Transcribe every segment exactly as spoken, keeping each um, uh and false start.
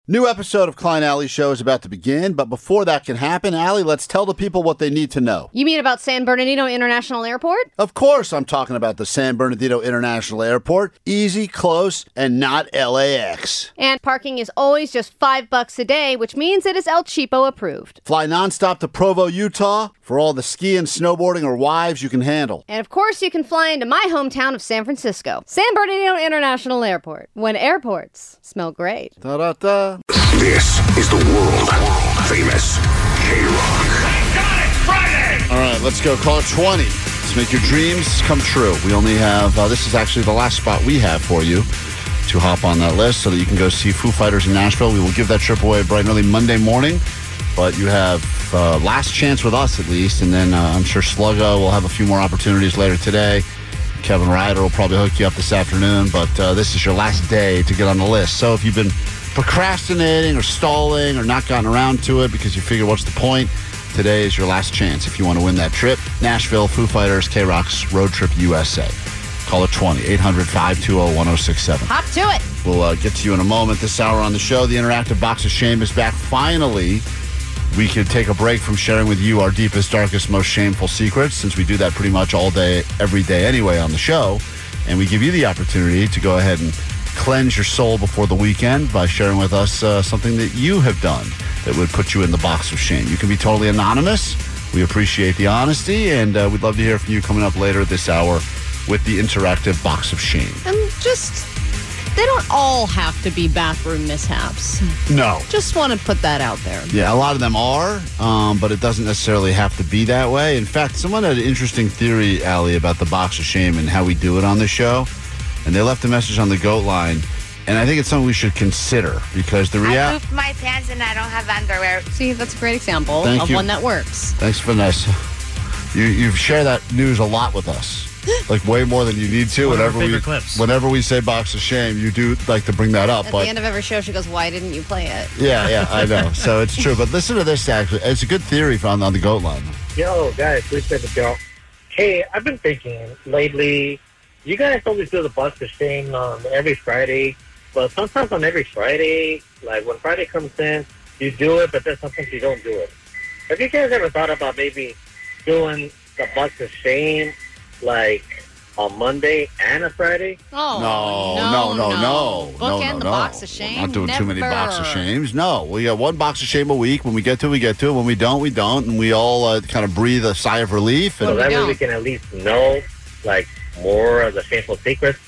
New episode of Klein Alley Show is about to begin, but before that can happen, Allie, let's tell the people what they need to know. You mean about San Bernardino International Airport? Of course I'm talking about the San Bernardino International Airport. Easy, close, and not L A X. And parking is always just five bucks a day, which means it is El Cheapo approved. Fly nonstop to Provo, Utah for all the skiing, snowboarding, or wives you can handle. And of course you can fly into my hometown of San Francisco. San Bernardino International Airport. When airports smell great. Da-da-da. This is the world famous K-Rock. Thank God it's Friday! All right, let's go. Call it twenty. Let's make your dreams come true. We only have, uh, this is actually the last spot we have for you to hop on that list so that you can go see Foo Fighters in Nashville. We will give that trip away bright and early Monday morning, but you have uh, last chance with us at least, and then uh, I'm sure Sluggo will have a few more opportunities later today. Kevin Ryder will probably hook you up this afternoon, but uh, this is your last day to get on the list. So if you've been procrastinating or stalling or not gotten around to it because you figure what's the point, today is your last chance if you want to win that trip. Nashville, Foo Fighters, K-Rock's Road Trip U S A. Call it twenty, eight hundred, five two zero, one zero six seven. Hop to it. We'll uh, get to you in a moment. This hour on the show, the interactive Box of Shame is back. Finally, we can take a break from sharing with you our deepest, darkest, most shameful secrets, since we do that pretty much all day, every day anyway on the show. And we give you the opportunity to go ahead and cleanse your soul before the weekend by sharing with us uh, something that you have done that would put you in the box of shame. You can be totally anonymous. We appreciate the honesty, and uh, we'd love to hear from you coming up later this hour with the interactive Box of Shame. And just, they don't all have to be bathroom mishaps. No. Just want to put that out there. Yeah, a lot of them are, um, but it doesn't necessarily have to be that way. In fact, someone had an interesting theory, Allie, about the Box of Shame and how we do it on the show. And they left a message on the GOAT line, and I think it's something we should consider because the I reality. pooped my pants and I don't have underwear. See, that's a great example Thank of you. one that works. Thanks, Vanessa. You you share that news a lot with us, like way more than you need to. One of our whenever we favorite clips. whenever we say Box of Shame, you do like to bring that up. At but the end of every show, she goes, "Why didn't you play it?" yeah, yeah, I know. So it's true. But listen to this. Actually, it's a good theory on on the GOAT line. Yo, guys, please say the show. Hey, I've been thinking lately, you guys always do the Box of Shame on every Friday, but sometimes on every Friday, like when Friday comes in, you do it, but then sometimes you don't do it. Have you guys ever thought about maybe doing the Box of Shame, like, on Monday and a Friday? Oh, No, no, no, no, no, Bookend no, the no. Box of Shame. We're not doing too many Never. Box of Shames. No, we got one Box of Shame a week. When we get to, it, we get to it. When we don't, we don't, and we all uh, kind of breathe a sigh of relief. And So that way don't. we can at least know, like, more of the shameful secrets.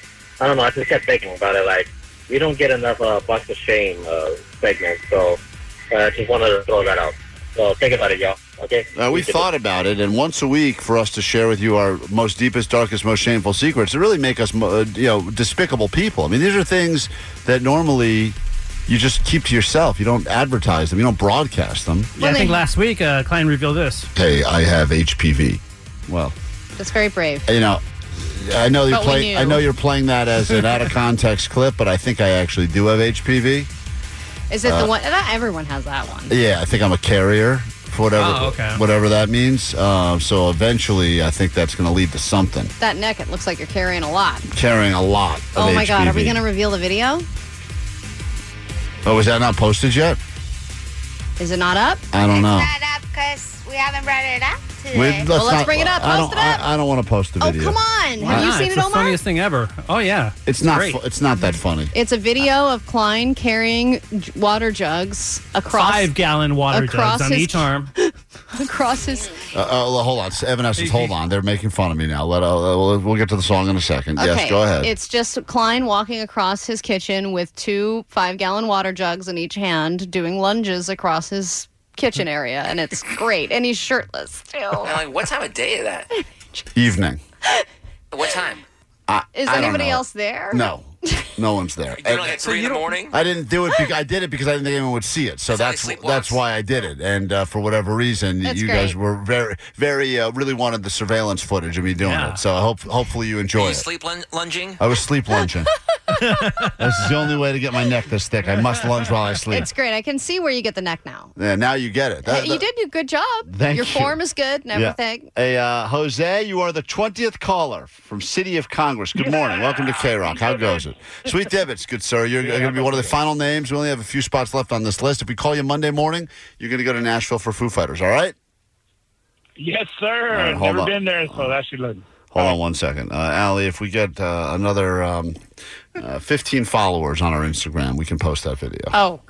I don't know, I just kept thinking about it, like, we don't get enough uh, Box of Shame uh, segments, so I uh, just wanted to throw that out. So think about it, y'all, okay? Uh, we thought about it, and once a week for us to share with you our most deepest, darkest, most shameful secrets to really make us, uh, you know, despicable people. I mean, these are things that normally you just keep to yourself. You don't advertise them. You don't broadcast them. Yeah, I think last week, uh, Klein revealed this. Hey, I have H P V. Well, That's very brave. you know, I know you're But we playing. knew. I know you're playing that as an out of context clip, but I think I actually do have H P V. Is it Uh, the one? Not everyone has that one. Yeah, I think I'm a carrier for whatever Oh, okay. whatever that means. Uh, so eventually, I think that's going to lead to something. That neck, it looks like you're carrying a lot. Carrying a lot of Oh my H P V. God, are we going to reveal the video? Oh, is that not posted yet? Is it not up? I don't know. It's not up because we haven't brought it up We- today. Well, let's not- bring it up. I Post don't. it up. I, I don't want to post the Oh, video. come on. Why Have you Nah, seen it's it, the Omar? funniest thing ever. Oh, yeah. It's not. great. Fu- it's not that funny. It's a video of Klein carrying j- water jugs across Five-gallon water across jugs on his- each arm. across his. Uh, uh, hold on, Evanescence. Hold on. They're making fun of me now. Let. Uh, we'll, we'll get to the song in a second. Okay, Yes, go ahead. It's just Klein walking across his kitchen with two five-gallon water jugs in each hand, doing lunges across his kitchen area, and it's great. And he's shirtless too. I'm like, what time of day is that? Evening. What time? I, Is I don't anybody know. else there? No, no one's there. You're doing like at three in the morning? I didn't do it. Because, I did it because I didn't think anyone would see it. So It's only that's sleepwalks. that's why I did it. And uh, for whatever reason, That's you great. guys were very, very, uh, really wanted the surveillance footage of me doing Yeah. it. So I hope, hopefully you Are enjoy you it. sleep lun- lunging? I was sleep lunging. This is the only way to get my neck this thick. I must lunge while I sleep. It's great. I can see where you get the neck now. Yeah, now you get it. That- Hey, you that- did a good job. Thank Your you. form is good and Yeah. everything. Hey, uh, Jose, you are the twentieth caller from City of Congress. Good morning. Welcome to K-Rock. How goes it? Sweet Divots, good sir. You're going to be one of the final names. We only have a few spots left on this list. If we call you Monday morning, you're going to go to Nashville for Foo Fighters, all right? Yes, sir. right, hold Never on. been there, so that should look. Hold on one second. Uh, Allie, if we get uh, another um, uh, fifteen followers on our Instagram, we can post that video. Oh.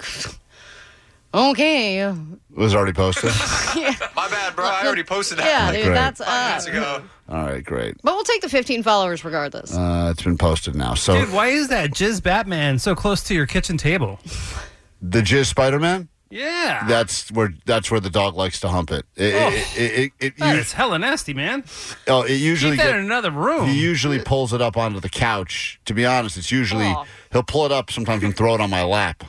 Okay. It was already posted? My bad, bro. I already posted that. Yeah, Great. dude, that's Five us. minutes ago. All right, great. But we'll take the fifteen followers regardless. Uh, it's been posted now. So Dude, why is that Jizz Batman so close to your kitchen table? the Jizz Spider-Man? Yeah. That's where that's where the dog likes to hump it. It, Oh. it, it, it, it, That you- is hella nasty, man. oh, it usually Keep that get- in another room. he usually pulls it up onto the couch. To be honest, it's usually Oh. he'll pull it up sometimes and throw it on my lap.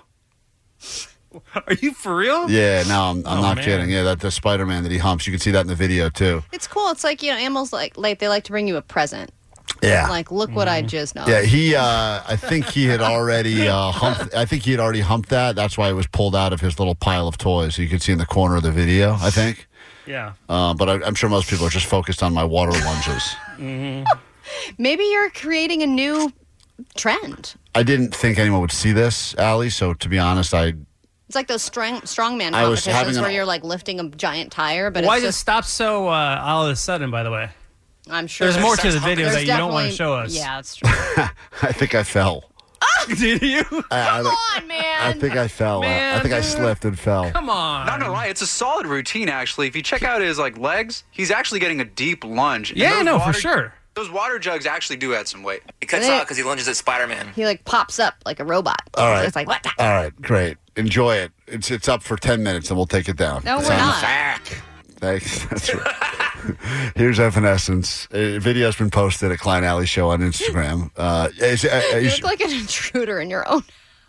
Are you for real? Yeah, no, I'm, I'm Oh, not man. kidding. Yeah, that the Spider-Man that he humps. You can see that in the video too. It's cool. It's like, you know, animals like like they like to bring you a present. Yeah. Like, look what I just know. Yeah, he. Uh, I think he had already uh, humped. I think he had already humped that. That's why it was pulled out of his little pile of toys. You can see in the corner of the video. I think. Yeah. Uh, but I, I'm sure most people are just focused on my water lunges. Maybe you're creating a new trend. I didn't think anyone would see this, Allie. So to be honest, I It's like those strong strongman I was competitions having an- where you're like lifting a giant tire, but Why it's did it just, stop so uh, all of a sudden, by the way? I'm sure There's more to the video there's that you don't want definitely- to show us. Yeah, it's true. I think I fell. Did you? I, I, think, Come on, man. I think I fell. Man, I think I dude. slipped and fell. Come on. Not gonna lie, it's a solid routine actually. If you check out his like legs, he's actually getting a deep lunge. And Yeah, those no, for water- sure. Those water jugs actually do add some weight. He cuts Yeah. out because he lunges at Spider-Man. He like pops up like a robot. All right. It's like, what the? All right, great. Enjoy it. It's it's up for ten minutes, and we'll take it down. No, It's we're on the not. Fact. Thanks. That's right. Here's Evanescence. A video's been posted at Klein Alley Show on Instagram. Uh, is, uh, You is, look like an intruder in your own.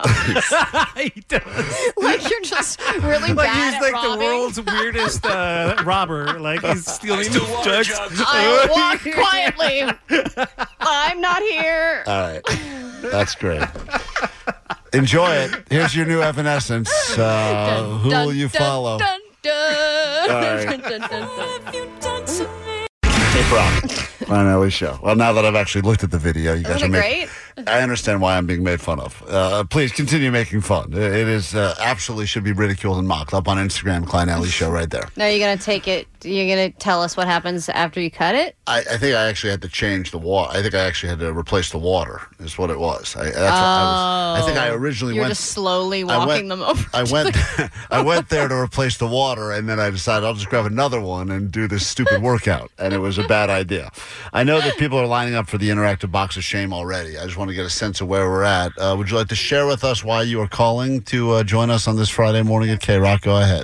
He does. Like you're just really Like bad he's at like robbing. the world's weirdest uh, robber. Like he's stealing steal these water jugs. jugs. I walk quietly. I'm not here. all right. That's great. Enjoy it. Here's your new Evanescence. Uh, who Dun, will you dun, follow? Dun, dun. All right. Dun, dun, dun, dun. Cape Rock. Klein Alley Show. Well, now that I've actually looked at the video, you guys Wasn't are it making. great? I understand why I'm being made fun of. Uh, please continue making fun. It it is uh, absolutely should be ridiculed and mocked. Up on Instagram, Klein Alley Show, right there. Now you're gonna take it. You're gonna tell us what happens after you cut it. I, I think I actually had to change the water. I think I actually had to replace the water. Is what it was. I, that's what I was. I think I originally You're went. just slowly I walking went- them over. I to went. the- I went there to replace the water, and then I decided I'll just grab another one and do this stupid workout. And it was a bad idea. I know that people are lining up for the interactive box of shame already. I just want to get a sense of where we're at. Uh, would you like to share with us why you are calling to uh, join us on this Friday morning at K Rock? Go ahead.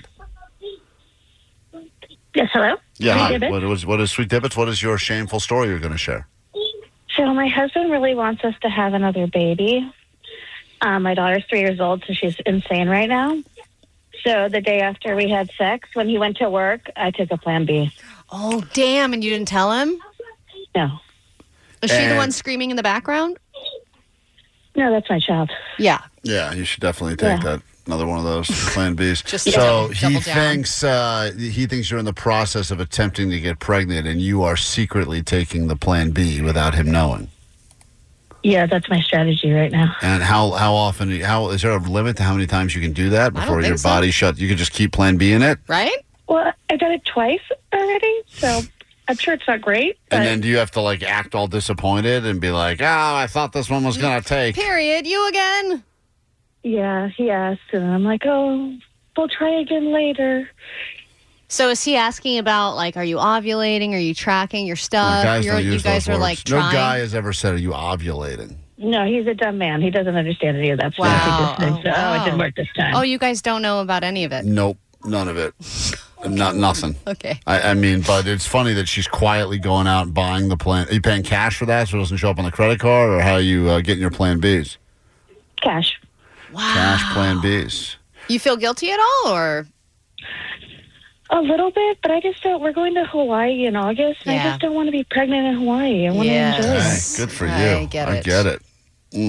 Yes, hello? Yeah. Sweet Hi. Divots. What is what is Sweet Divots? What is your shameful story you're going to share? So my husband really wants us to have another baby. Um, my daughter's three years old, so she's insane right now. So the day after we had sex, when he went to work, I took a Plan B. Oh damn! And you didn't tell him? No. Is she the And- one screaming in the background? No, that's my child. Yeah. Yeah, you should definitely take Yeah. that. Another one of those Plan Bs. Just so double- he double down. thinks uh, he thinks you're in the process of attempting to get pregnant, and you are secretly taking the Plan B without him knowing. Yeah, that's my strategy right now. And how how often? How is there a limit to how many times you can do that don't before your think so. body shut? You can just keep Plan B in it, Right? Well, I've done it twice already, so I'm sure it's not great. But and then do you have to like act all disappointed and be like, "Oh, I thought this one was gonna take." Period. You again? yeah, he asked, and I'm like, oh, we'll try again later. So is he asking about like, are you ovulating? Are you tracking your No, stuff? guys You're- don't you use guys those are words. like no trying. guy has ever said, "Are you ovulating?" No, he's a dumb man. He doesn't understand any of that stuff. Wow. He just thinks, Oh, oh, it wow. didn't work this time. Oh, you guys don't know about any of it. Nope, none of it. Not nothing. Okay. I, I mean, but it's funny that she's quietly going out and buying the plan. Are you paying cash for that so it doesn't show up on the credit card, or how are you uh, getting your Plan Bs? Cash. Wow. Cash Plan Bs. You feel guilty at all, or A little bit, but I just don't. We're going to Hawaii in August, and Yeah. I just don't want to be pregnant in Hawaii. I want Yes. to enjoy it. Hey, good for you. I get it. get it. Mm.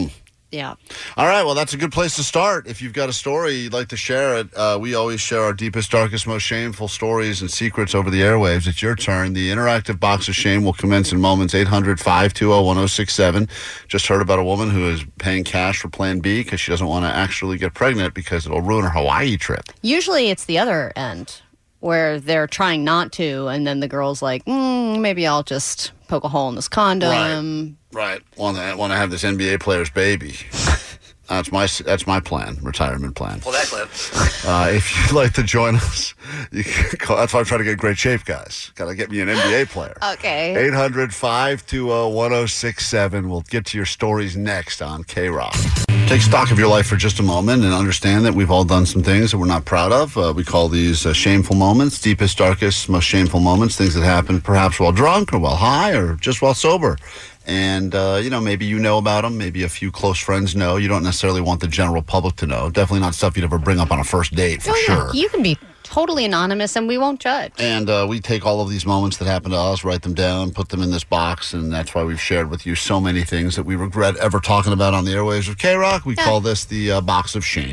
Yeah. All right, well, that's a good place to start. If you've got a story you'd like to share it, uh, we always share our deepest, darkest, most shameful stories and secrets over the airwaves. It's your turn. The interactive box of shame will commence in moments. eight hundred, five two zero, one zero six seven. Just heard about a woman who is paying cash for Plan B because she doesn't want to actually get pregnant because it'll ruin her Hawaii trip. Usually it's the other end where they're trying not to, and then the girl's like, mm, maybe I'll just poke a hole in this condom. Right. Want to want to have this N B A player's baby. That's my that's my plan, retirement plan. Pull that clip. Uh, if you'd like to join us, you can call, that's why I'm trying to get in great shape, guys. Got to get me an N B A player. Okay. eight hundred, five two zero, one zero six seven. We'll get to your stories next on K-Rock. Take stock of your life for just a moment and understand that we've all done some things that we're not proud of. Uh, we call these uh, shameful moments, deepest, darkest, most shameful moments, things that happen perhaps while drunk or while high or just while sober. And, uh, you know, maybe you know about them. Maybe a few close friends know. You don't necessarily want the general public to know. Definitely not stuff you'd ever bring up on a first date, for Oh, yeah. sure. You can be totally anonymous, and we won't judge. And uh, we take all of these moments that happen to us, write them down, put them in this box, and that's why we've shared with you so many things that we regret ever talking about on the airwaves of K-Rock. We Yeah. call this the uh, box of shame.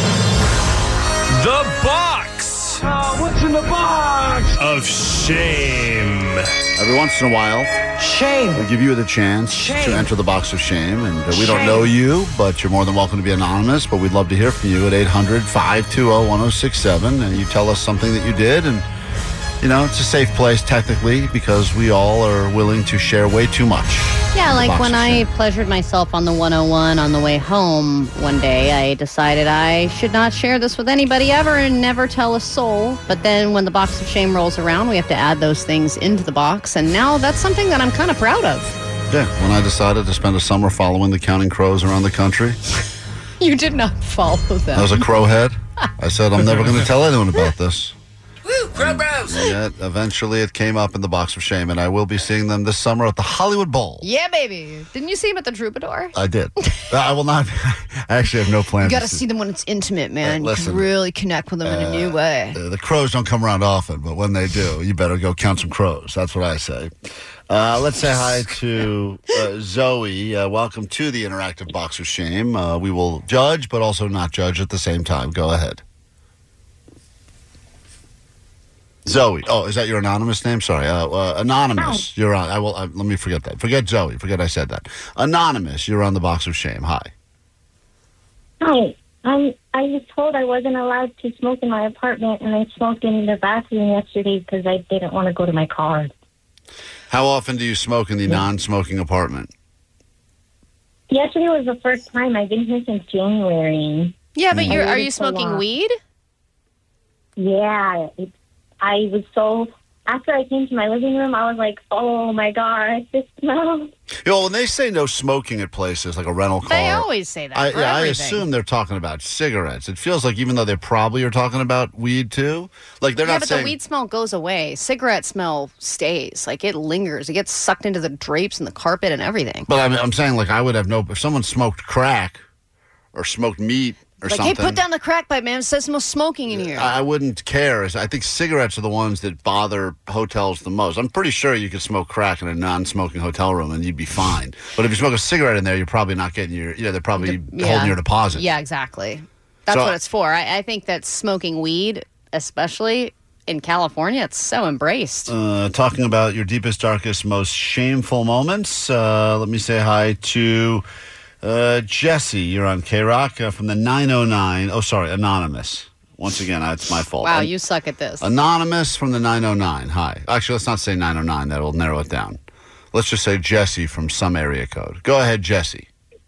The box What's in the box? of shame. Every once in a while, Shame. we give you the chance Shame. to enter the box of shame. And uh, we don't Shame. know you, but you're more than welcome to be anonymous. But we'd love to hear from you at eight hundred, five two zero, one zero six seven. And you tell us something that you did. And, you know, it's a safe place technically because we all are willing to share way too much. Yeah, The like box when of I shame. pleasured myself on the one oh one on the way home one day, I decided I should not share this with anybody ever and never tell a soul. But then when the box of shame rolls around, we have to add those things into the box. And now that's something that I'm kind of proud of. Yeah, when I decided to spend a summer following the counting crows around the country, You did not follow them. I was a crowhead. I said, I'm never going to tell anyone about this. Woo, crow bros. And yet, eventually, it came up in the box of shame, and I will be seeing them this summer at the Hollywood Bowl. Yeah, baby. Didn't you see him at the Troubadour? I did. I will not. I actually have no plans. You got to to see them when it's intimate, man. Uh, you listen, can really connect with them in a new way. Uh, the crows don't come around often, but when they do, you better go count some crows. That's what I say. Uh, let's say hi to uh, Zoe. Uh, welcome to the interactive box of shame. Uh, we will judge, but also not judge at the same time. Go ahead. Zoe. Oh, is that your anonymous name? Sorry. Uh, uh, anonymous. You're on. I will. I, let me forget that. Forget Zoe. Forget I said that. Anonymous. You're on the box of shame. Hi. Hi. Um, I was told I wasn't allowed to smoke in my apartment, and I smoked in the bathroom yesterday because I didn't want to go to my car. How often do you smoke in the non-smoking apartment? Yesterday was the first time. I've been here since January. Yeah, but I you're, are waited you so smoking long. weed? Yeah. It, I was so... After I came to my living room, I was like, oh, my gosh, this smells. You know, when they say no smoking at places like a rental car, They always say that I, for yeah, I everything. assume they're talking about cigarettes. It feels like even though they probably are talking about weed too, like they're yeah, not but saying. the weed smell goes away. Cigarette smell stays. Like, it lingers. It gets sucked into the drapes and the carpet and everything. But I'm, I'm saying, like, I would have no. If someone smoked crack or smoked meat or Like, something, hey, put down the crack pipe, man. It says no smoking in here. I I wouldn't care. I think cigarettes are the ones that bother hotels the most. I'm pretty sure you could smoke crack in a non-smoking hotel room and you'd be fine. But if you smoke a cigarette in there, you're probably not getting your. You know, they're probably Yeah. holding your deposit. Yeah, exactly. That's So- what it's for. I, I think that smoking weed, especially in California, it's so embraced. Uh, talking about your deepest, darkest, most shameful moments. Uh, let me say hi to uh, Jesse. You're on K-Rock uh, from the nine oh nine. Oh, sorry, Anonymous. Once again, uh, it's my fault. Wow, An- you suck at this. Anonymous from the nine oh nine. Hi. Actually, let's not say nine oh nine. That'll narrow it down. Let's just say Jesse from some area code. Go ahead, Jesse.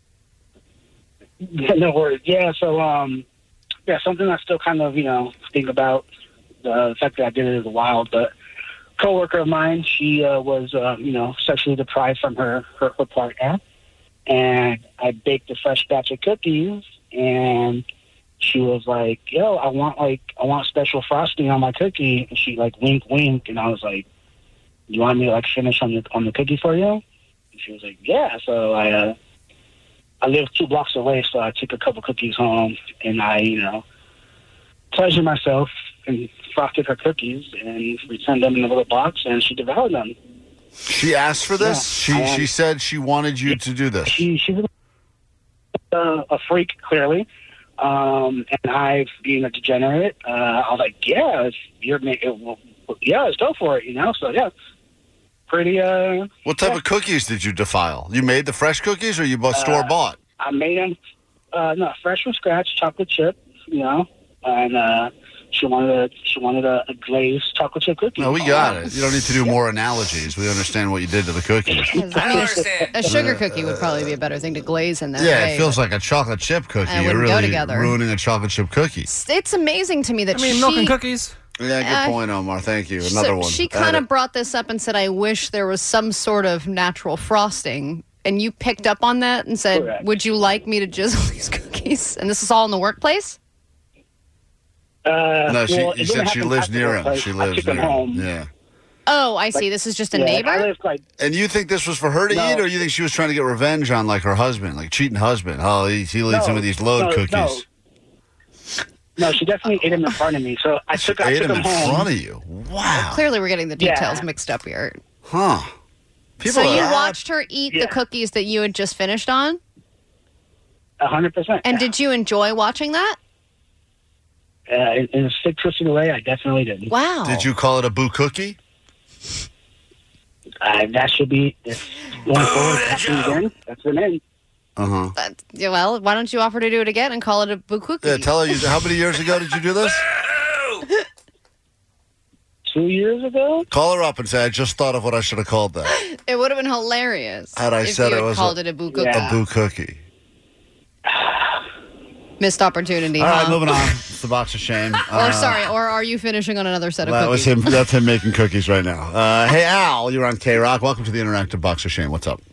Yeah, no worries. Yeah, so, um, yeah, something I still kind of, you know, think about. The fact that I did it is wild, but a coworker of mine, she uh, was, uh, you know, sexually deprived from her, her, her partner, and I baked a fresh batch of cookies, and she was like, yo, I want, like, I want special frosting on my cookie, and she, like, wink, wink, and I was like, you want me to, like, finish on the, on the cookie for you? And she was like, yeah, so I, uh, I live two blocks away, so I took a couple cookies home, and I, you know, pleasured myself and frosted her cookies and returned them in a little box, and she devoured them. She asked for this? Yeah, she um, she said she wanted you to do this. She, she was, uh, a freak, clearly. Um, and I, being a degenerate, uh, I was like, yeah, it's, you're, it, yeah, let's go for it, you know? So, yeah, pretty... Uh, what type yeah. of cookies did you defile? You made the fresh cookies or you bought store-bought? Uh, I made them, uh, no, fresh from scratch, chocolate chip, you know, and uh, she wanted a, she wanted a, a glazed chocolate chip cookie. No, we got it. You don't need to do more analogies. We understand what you did to the cookies. I mean, a, a sugar cookie would probably be a better thing to glaze in there. Yeah, right? it feels like a chocolate chip cookie. And it You're wouldn't go really together. ruining a chocolate chip cookie. It's, it's amazing to me that I mean, she... milk and cookies. Yeah, good Uh, point, Omar. Thank you. Another so one. She Add kind it. of brought this up and said, I wish there was some sort of natural frosting. And you picked up on that and said, Correct. would you like me to jizzle these cookies? And this is all in the workplace? Uh, No, she, well, you it said didn't she happen lives at the near him. workplace. She I lives took them near him. home. Yeah. Oh, I see. This is just a Yeah, neighbor? I live quite... And you think this was for her to No. eat, or you think she was trying to get revenge on, like, her husband, like cheating husband? Oh, he, he leaves No, him with these load no, cookies. no. No, she definitely ate him in front of me. So I took, I Ate took him him in home. front of you. Wow. Clearly, we're getting the Yeah. details mixed up here. Huh. People so you are- watched her eat Yeah. the cookies that you had just finished on? A hundred percent. And did you enjoy watching that? Uh, in, in a sick, twisted way, I definitely did. Wow. Did you call it a boo cookie? Uh, that should be, if going forward, if it happens again, that's the name. Uh-huh. Uh, yeah, well, why don't you offer to do it again and call it a boo cookie? Yeah, tell her, you, how many years ago did you do this? Two years ago? Call her up and say, I just thought of what I should have called that. It would have been hilarious Had I if said you it had was called a- it a boo cookie. Yeah. A boo cookie. Missed opportunity, All right, huh? moving on. It's the box of shame. Or Uh, sorry, or are you finishing on another set of That cookies? was him. That's him making cookies right now. Uh, hey, Al, you're on K-Rock. Welcome to the Interactive Box of Shame. What's up?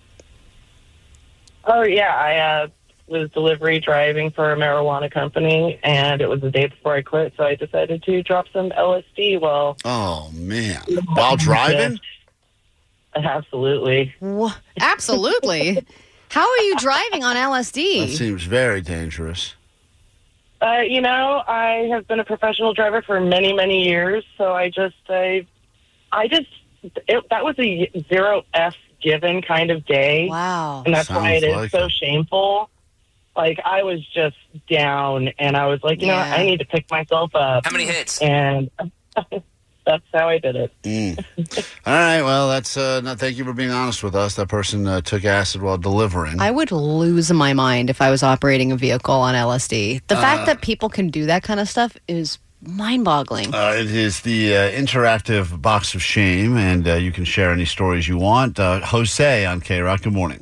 Oh, yeah. I uh, was delivery driving for a marijuana company, and it was the day before I quit, so I decided to drop some L S D while... Oh, man. While driving? Absolutely. Wha- Absolutely. How are you driving on L S D? That seems very dangerous. Uh, you know, I have been a professional driver for many, many years, so I just, I, I just, it, that was a zero F given kind of day. Wow. And that's why it Sounds is like so it. shameful. Like, I was just down, and I was like, you know Yeah. what, I need to pick myself up. How many hits? And that's how I did it. Mm. All right, well, that's, uh, no, thank you for being honest with us. That person uh, took acid while delivering. I would lose my mind if I was operating a vehicle on L S D. The fact that people can do that kind of stuff is mind-boggling. Uh, it is the uh, interactive box of shame, and uh, you can share any stories you want. Uh, Jose on K-Rock, good morning.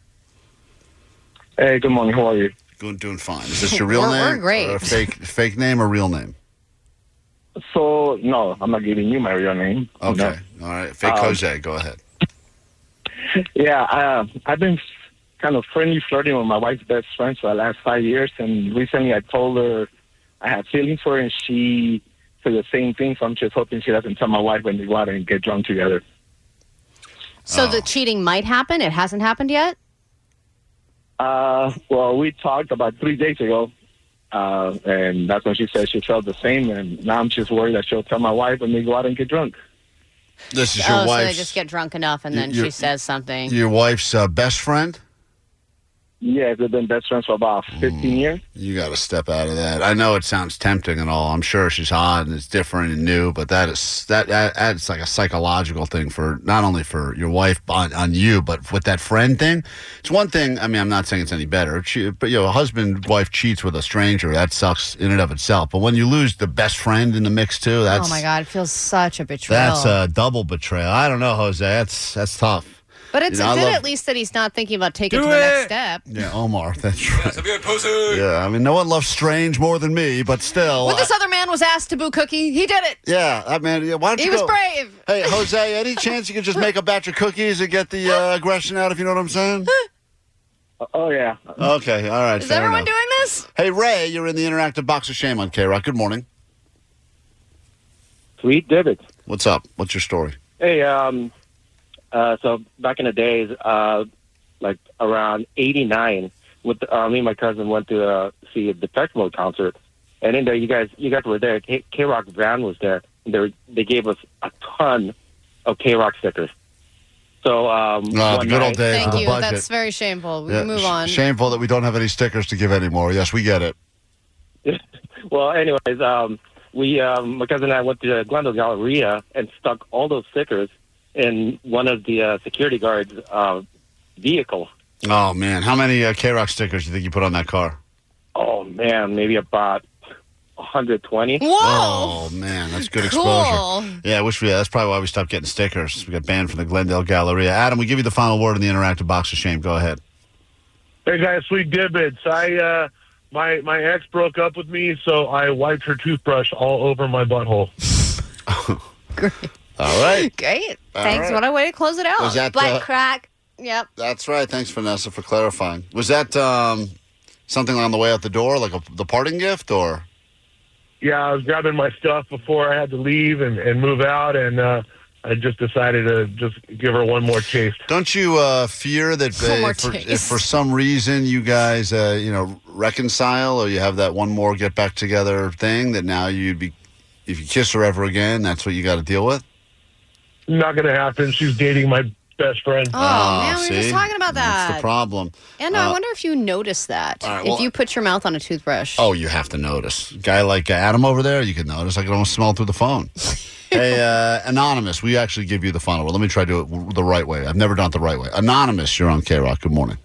Hey, good morning. How are you? Doing, doing fine. Is this your real We're- name? we're great. Or a fake, fake name or real name? So, no, I'm not giving you my real name. Okay. All right. Fake Um, Jose, go ahead. Yeah, uh, I've been kind of friendly flirting with my wife's best friend for the last five years, and recently I told her I had feelings for her, and she said the same thing, so I'm just hoping she doesn't tell my wife when we go out and get drunk together. So Oh. the cheating might happen? It hasn't happened yet? Uh, well, we talked about three days ago, uh, and that's when she said she felt the same, and now I'm just worried that she'll tell my wife when we go out and get drunk. This is your Oh, so they wife's, just get drunk enough and then You're- she says something. your wife's uh, best friend? Yeah, they've been best friends for about fifteen years. You got to step out of that. I know it sounds tempting and all. I'm sure she's hot and it's different and new, but that is that, that that's like a psychological thing for not only for your wife on, on you, but with that friend thing. It's one thing. I mean, I'm not saying it's any better, she, but you know, a husband wife cheats with a stranger. That sucks in and of itself. But when you lose the best friend in the mix too, that's Oh my God, it feels such a betrayal. that's a double betrayal. I don't know, Jose. That's that's tough. but it's You know, I good love- at least that he's not thinking about taking Do it to the next it! step. Yeah, Omar. That's right. That's a good pussy. Yeah, I mean, no one loves strange more than me, but still. When this I- other man was asked to boo cookie, he did it. yeah, I mean, yeah, why don't He you was go- brave. Hey, Jose, any chance you could just make a batch of cookies and get the uh, aggression out, if you know what I'm saying? Oh, yeah. Okay, all right. Is fair everyone enough. doing this? Hey, Ray, you're in the interactive box of shame on K-Rock. Good morning. Sweet David. What's up? What's your story? Hey, um, uh, so back in the days, uh, like around eighty-nine, with uh, me and my cousin went to uh, see the Depeche Mode concert, and in there, you guys, you guys were there. K- K-Rock van was there. And they were, they gave us a ton of K-Rock stickers. So um, Oh, one the good old night- days Thank of the you. budget. That's very shameful. We Yeah, can move sh- on. Shameful that we don't have any stickers to give anymore. Yes, we get it. Well, anyways, um, we um, my cousin and I went to the Glendale Galleria and stuck all those stickers in one of the uh, security guards' uh, vehicle. Oh, man. How many uh, K-Rock stickers do you think you put on that car? Oh man, maybe about one hundred twenty. Oh, man. That's good Cool. exposure. Yeah, I wish we That's probably why we stopped getting stickers. We got banned from the Glendale Galleria. Adam, we give you the final word in the interactive box of shame. Go ahead. Hey guys, sweet dibbits. I uh, my my ex broke up with me, so I wiped her toothbrush all over my butthole. All right. Great. All Thanks. right. What a way to close it out. Was that, Black uh, crack. Yep. That's right. Thanks, Vanessa, for clarifying. Was that um, something on the way out the door, like a, the parting gift, or? Yeah, I was grabbing my stuff before I had to leave and, and move out, and uh, I just decided to just give her one more taste. Don't you uh, fear that One uh, more if, for, taste. if for some reason you guys, uh, you know, reconcile, or you have that one more get back together thing, that now you'd be, if you kiss her ever again, that's what you got to deal with? Not going to happen. She's dating my best friend. Oh, man, we were see? just talking about that. That's the problem. And I Uh, wonder if you notice that. all right, if well- you put your mouth on a toothbrush. Oh, you have to notice. A guy like uh, Adam over there, you can notice. I can almost smell it through the phone. Hey, uh, Anonymous, we actually give you the final word. Let me try to do it w- the right way. I've never done it the right way. Anonymous, you're on K-Rock. Good morning.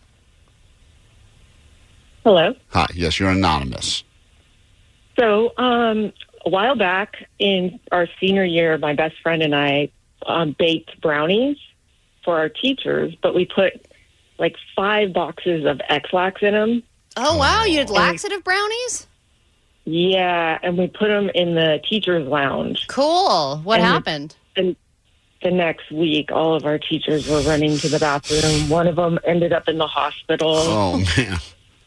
Hello. Hi. Yes, you're anonymous. So, um, a while back in our senior year, my best friend and I um, baked brownies for our teachers, but we put like five boxes of X-Lax in them. Oh, wow. You did laxative brownies? Yeah, and we put them in the teachers' lounge. Cool. What And- happened? And the next week, all of our teachers were running to the bathroom. One of them ended up in the hospital. Oh, man.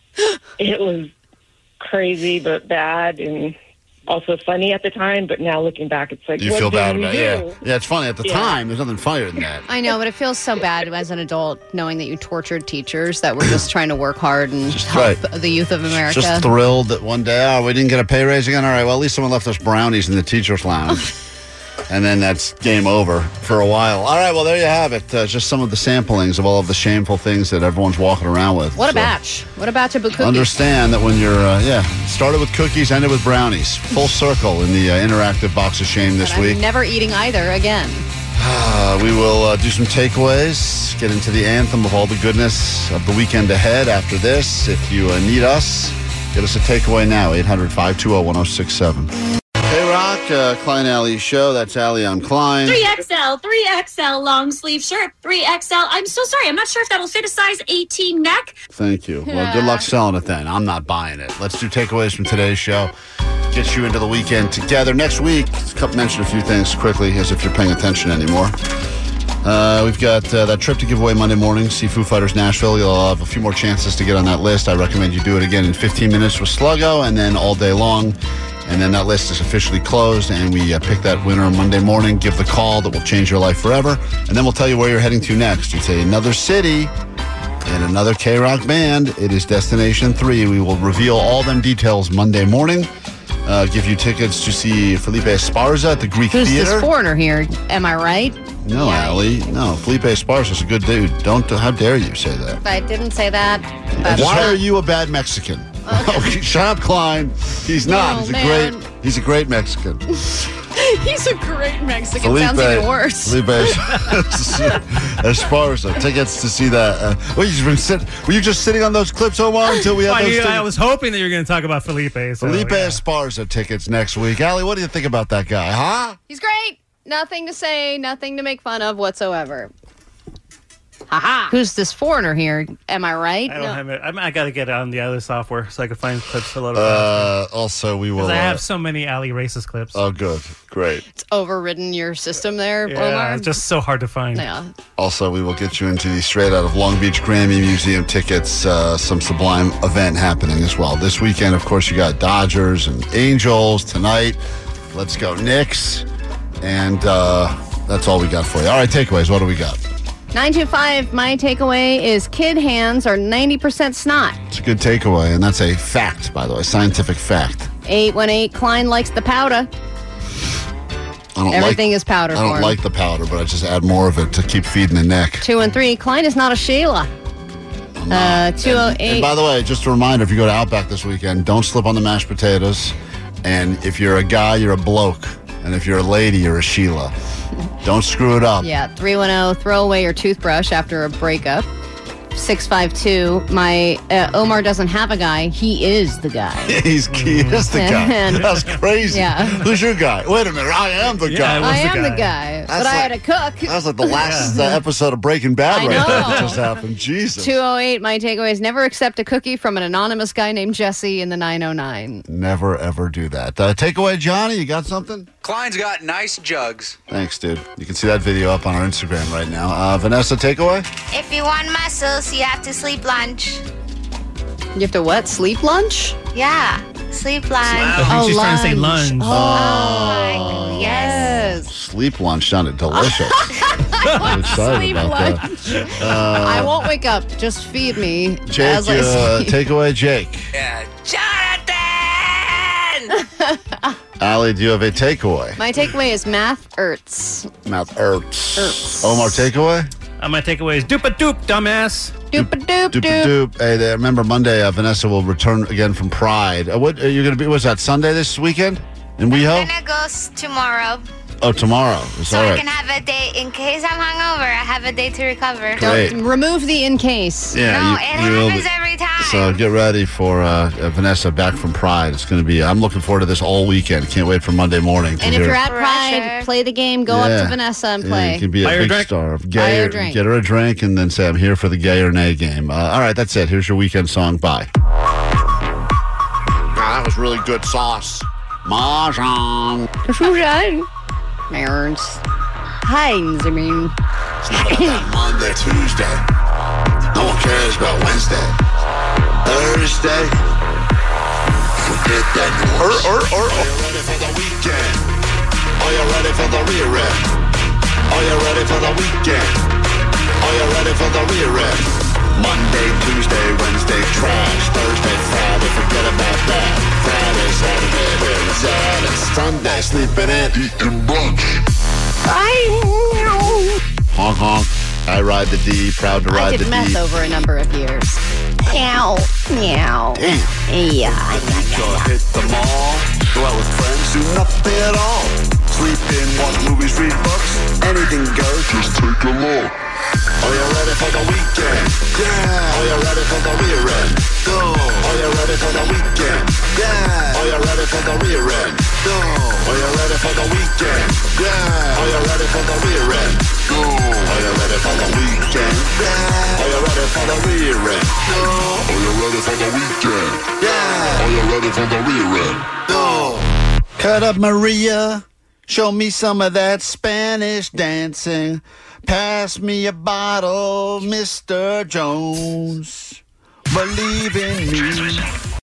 It was crazy, but bad, and also funny at the time. But now looking back, it's like, You what feel did bad we about do? it. Yeah. Yeah, it's funny. At the Yeah. time, there's nothing funnier than that. I know, but it feels so bad as an adult knowing that you tortured teachers that were just trying to work hard and help right. the youth of America. Just thrilled that one day, oh, we didn't get a pay raise again. All right, well, at least someone left us brownies in the teacher's lounge. And then that's game over for a while. All right, well, there you have it. Uh, just some of the samplings of all of the shameful things that everyone's walking around with. What a So batch. What a batch of cookies. Understand that when you're, uh, yeah, started with cookies, ended with brownies. Full circle in the uh, interactive box of shame this But I'm week. never eating either again. Uh, we will uh, do some takeaways, get into the anthem of all the goodness of the weekend ahead after this. If you uh, need us, get us a takeaway now, eight hundred, five two zero, one zero six seven. Hey, Rock, uh, Klein Alley Show. That's Alley on Klein. three X L, three X L long sleeve shirt, three X L. I'm so sorry. I'm not sure if that'll fit a size eighteen neck. Thank you. Well, good luck selling it then. I'm not buying it. Let's do takeaways from today's show. Get you into the weekend together. Next week, let's mention a few things quickly as if you're paying attention anymore. Uh, we've got uh, that trip to give away Monday morning, see Foo Fighters Nashville. You'll have a few more chances to get on that list. I recommend you do it again in fifteen minutes with Sluggo and then all day long. And then that list is officially closed, and we uh, pick that winner Monday morning, give the call that will change your life forever, and then we'll tell you where you're heading to next. It's another city and another K-Rock band. It is Destination three. We will reveal all them details Monday morning. Uh, give you tickets to see Felipe Esparza at the Greek Who's Theater. this foreigner here? Am I right? No, Allie. No, Felipe Esparza's a good dude. Don't. How dare you say that? I didn't say that. But Why are you a bad Mexican? Okay. Shut up, Klein. He's not. Oh, he's a man. great. He's a great Mexican. He's a great Mexican. Felipe, Sounds even worse. Felipe Esparza. Tickets to see that. Uh, well, you've been sit, were you just sitting on those clips, Omar, until we had Well, I, those knew- tickets? I was hoping that you were going to talk about Felipe. So, Felipe yeah. Esparza tickets next week. Allie, what do you think about that guy, huh? He's great. Nothing to say, nothing to make fun of whatsoever. Haha. Who's this foreigner here? Am I right? I don't No. have it. I'm, I got to get on the other software so I can find clips a little Uh, faster. also, we will. Because I uh, have so many Ali racist clips. Oh, good. Great. It's overridden your system there, yeah, Omar. it's just so hard to find. Yeah. Also, we will get you into the straight out of Long Beach Grammy Museum tickets. Uh, some Sublime event happening as well. This weekend, of course, you got Dodgers and Angels tonight. Let's go Knicks. And uh, that's all we got for you. All right, takeaways. What do we got? nine two five, my takeaway is kid hands are ninety percent snot. It's a good takeaway, and that's a fact, by the way, scientific fact. eight one eight, Klein likes the powder. I don't Everything like, is powder I don't form. like the powder, but I just add more of it to keep feeding the neck. Two and three. Klein is not a Sheila. Uh, two oh And eight. by the way, just a reminder, if you go to Outback this weekend, don't slip on the mashed potatoes. And if you're a guy, you're a bloke. And if you're a lady, you're a Sheila. Don't screw it up. Yeah, three one zero. Throw away your toothbrush after a breakup. six five two. My uh, Omar doesn't have a guy. He is the guy. He's he is the guy. And- That's crazy. Yeah. Who's your guy? Wait a minute. I am the Yeah, guy. I was I the am the guy. guy, That's but I like- had to cook. That was like the last uh, episode of Breaking Bad I right there know. that just happened. Jesus. two oh eight. My takeaway is never accept a cookie from an anonymous guy named Jesse in the nine oh nine. Never, ever do that. Uh, takeaway, Johnny, you got something? Klein's got nice jugs. Thanks, dude. You can see that video up on our Instagram right now. Uh, Vanessa, takeaway? If you want muscles, you have to sleep lunch. You have to what? Sleep lunch? Yeah, sleep lunch. I think she's trying to say lunge. Oh, yes. Sleep lunch sounded delicious. I'm excited Sleep about lunch. that. Uh, I won't wake up. Just feed me Jake, as I uh, sleep. takeaway, Jake. Yeah. Allie, do you have a takeaway? My takeaway is math hurts. Mouth hurts. Hurts. Omar, takeaway? Uh, my takeaway is doop a doop, dumbass. Doop a doop Doop doop. doop. Hey, there, remember Monday, uh, Vanessa will return again from Pride. Uh, what are you going to be? What's that, Sunday this weekend? In WeHo? I'm gonna go s- tomorrow. Oh, tomorrow. It's So all I right. can have a day, in case I'm hungover, I have a day to recover. Great. Don't remove the in case. Yeah, No, you- it you will happens be- every time. So get ready for uh, uh, Vanessa back from Pride. It's going to be, I'm looking forward to this all weekend. Can't wait for Monday morning to And hear. if you're at Pride, Pressure. play the game. Go Yeah. up to Vanessa and Yeah, play. you can be a Buy her a big drink. star. Buy Gay her or, a drink. Get her a drink and then say, I'm here for the gay or nay game. Uh, all right, that's it. Here's your weekend song. Bye. Ah, that was really good sauce. Mahjong. Marins. Heinz, I mean. It's not about Monday, Tuesday. No one cares about Wednesday. Thursday. Forget that noise. Are you ready for the weekend? Are you ready for the rear end? Are you ready for the weekend? Are you ready for the rear end? Monday, Tuesday, Wednesday, trash. Thursday, Friday, forget about that. Friday, Saturday, where is that? And Sunday, sleeping in, eating brunch. Honk, honk. I ride the D. Proud to I ride did the meth D. over a number of years. Meow. Meow. Damn. Yeah. Go hit the mall, go out with friends, do nothing at all. Sleep in, watch movies, read books, anything goes, just take a look. Are you ready for the weekend? Yeah. Are you ready for the rear end? Go. Are you ready for the weekend? Yeah. Are you ready for the rear end? Go. Are you ready for the weekend? Yeah. Are you ready for the rear end? Go. Are you ready for the weekend? Yeah. Are you ready for the rear end? Go. Are you ready for the weekend? Yeah. Are you ready for the rear end? Go. Cut up, Maria. Show me some of that Spanish dancing. Pass me a bottle, Mister Jones. Believe in me.